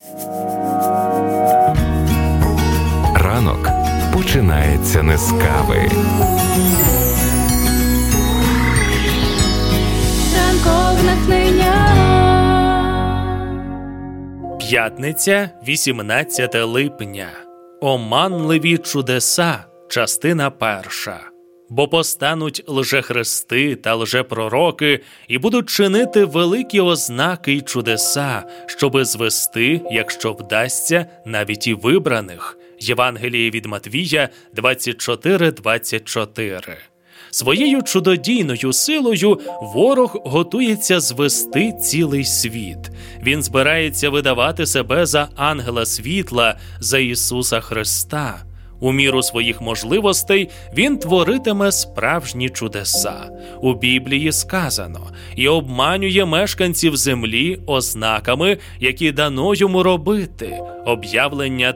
Ранок починається не з кави. Ранкове натхнення. П'ятниця, 18 липня. Оманливі чудеса. Частина 1. Бо постануть лжехристи та лжепророки і будуть чинити великі ознаки й чудеса, щоби звести, якщо вдасться, навіть і вибраних. Євангеліє від Матвія 24:24. Своєю чудодійною силою ворог готується звести цілий світ. Він збирається видавати себе за ангела світла, за Ісуса Христа. У міру своїх можливостей він творитиме справжні чудеса. У Біблії сказано: «І обманює мешканців землі ознаками, які дано йому робити». Об'явлення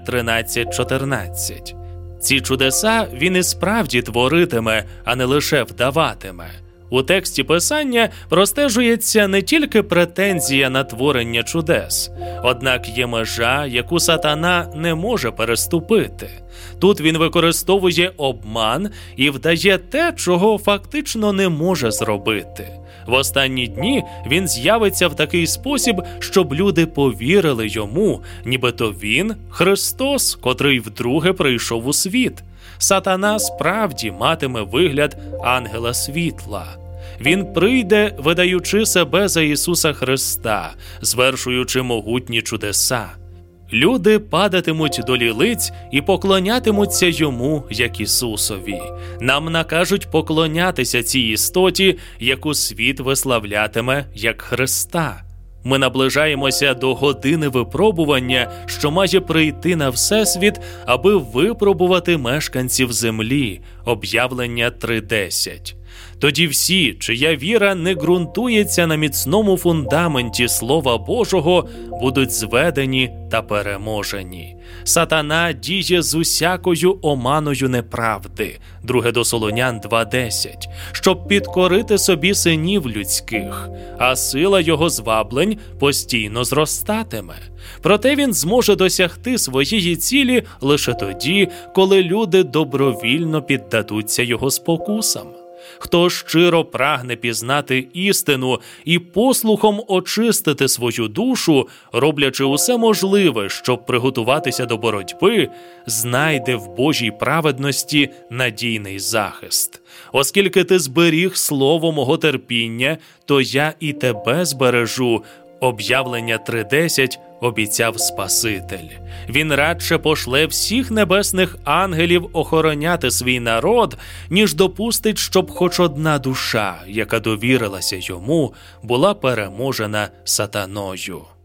13:14. Ці чудеса він і справді творитиме, а не лише вдаватиме. У тексті Писання простежується не тільки претензія на творення чудес, однак є межа, яку сатана не може переступити. Тут він використовує обман і вдає те, чого фактично не може зробити. В останні дні він з'явиться в такий спосіб, щоб люди повірили йому, нібито він – Христос, котрий вдруге прийшов у світ. Сатана справді матиме вигляд ангела світла. Він прийде, видаючи себе за Ісуса Христа, звершуючи могутні чудеса. Люди падатимуть до лілиць і поклонятимуться йому, як Ісусові. Нам накажуть поклонятися цій істоті, яку світ виславлятиме як Христа. Ми наближаємося до години випробування, що має прийти на Всесвіт, аби випробувати мешканців землі. Об'явлення 3:10. Тоді всі, чия віра не ґрунтується на міцному фундаменті Слова Божого, будуть зведені та переможені. Сатана діє з усякою оманою неправди. 2 до Солонян 2:10. Щоб підкорити собі синів людських, а сила його зваблень постійно зростатиме. Проте він зможе досягти своєї цілі лише тоді, коли люди добровільно піддадуться його спокусам. Хто щиро прагне пізнати істину і послухом очистити свою душу, роблячи усе можливе, щоб приготуватися до боротьби, знайде в Божій праведності надійний захист. Оскільки ти зберіг слово мого терпіння, то я і тебе збережу. Об'явлення 3:10 обіцяв Спаситель. Він радше пошле всіх небесних ангелів охороняти свій народ, ніж допустить, щоб хоч одна душа, яка довірилася йому, була переможена сатаною.